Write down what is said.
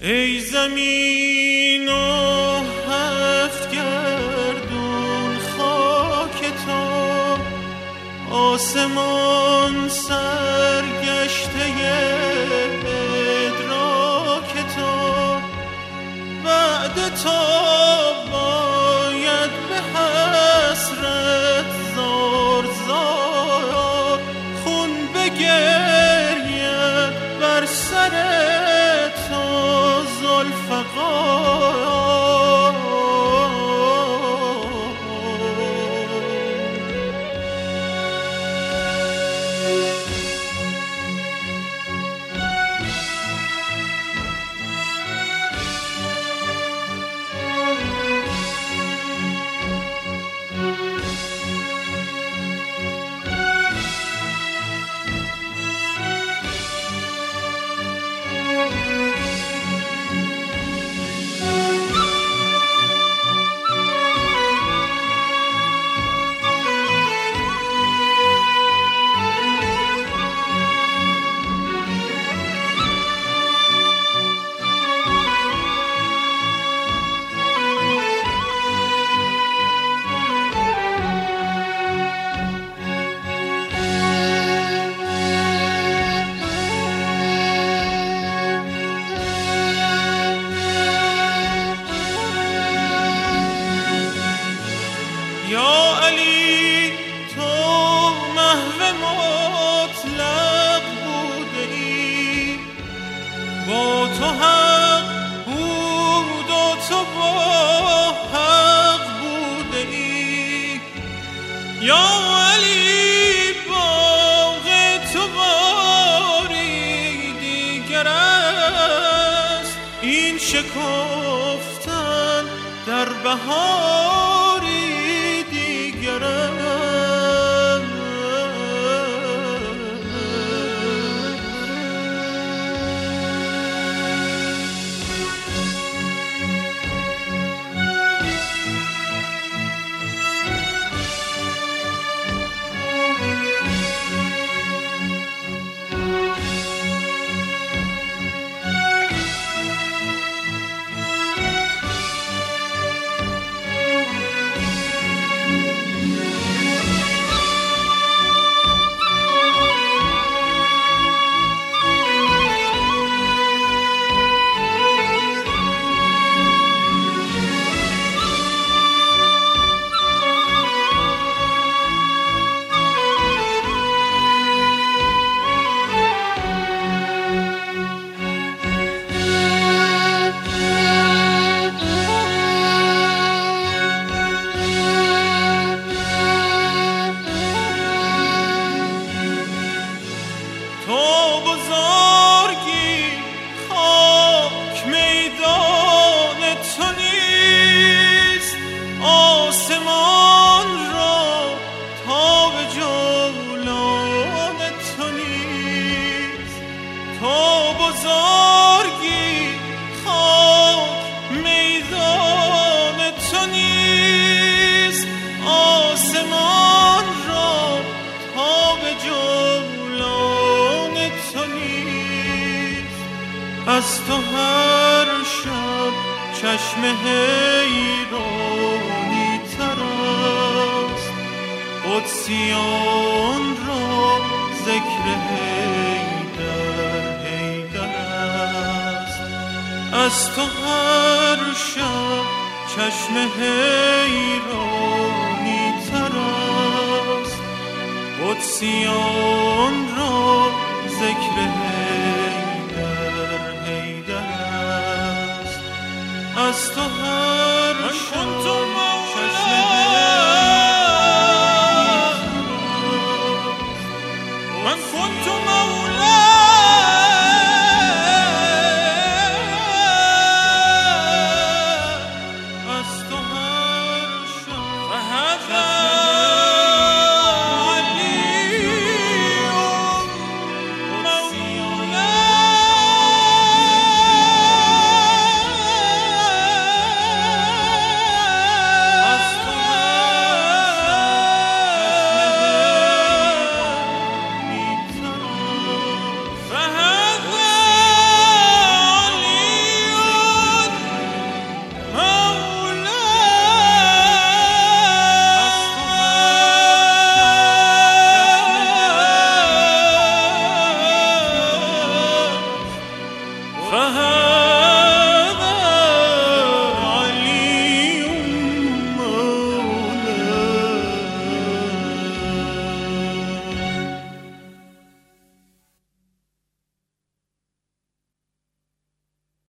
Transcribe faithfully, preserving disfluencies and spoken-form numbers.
ای زمین و هفت گردون خاک تو، آسمان سرگشته ادراک تو، بعد تو باید به حسرت زار زار خون بگرید بر سر تو زلفقار. یا علی تو محو مطلق بوده ای، با تو حق بود و تو با حق بوده ای. یا علی باغ تو باری دیگر است، این شکفتن در بهاری دیگر است. از تو هر شب چشم حیرانی تر است، قدسیان را ذکر حیدر حیدر است. از تو هر شب چشم حیرانی تر است، قدسیان را ذکر از تو هر شب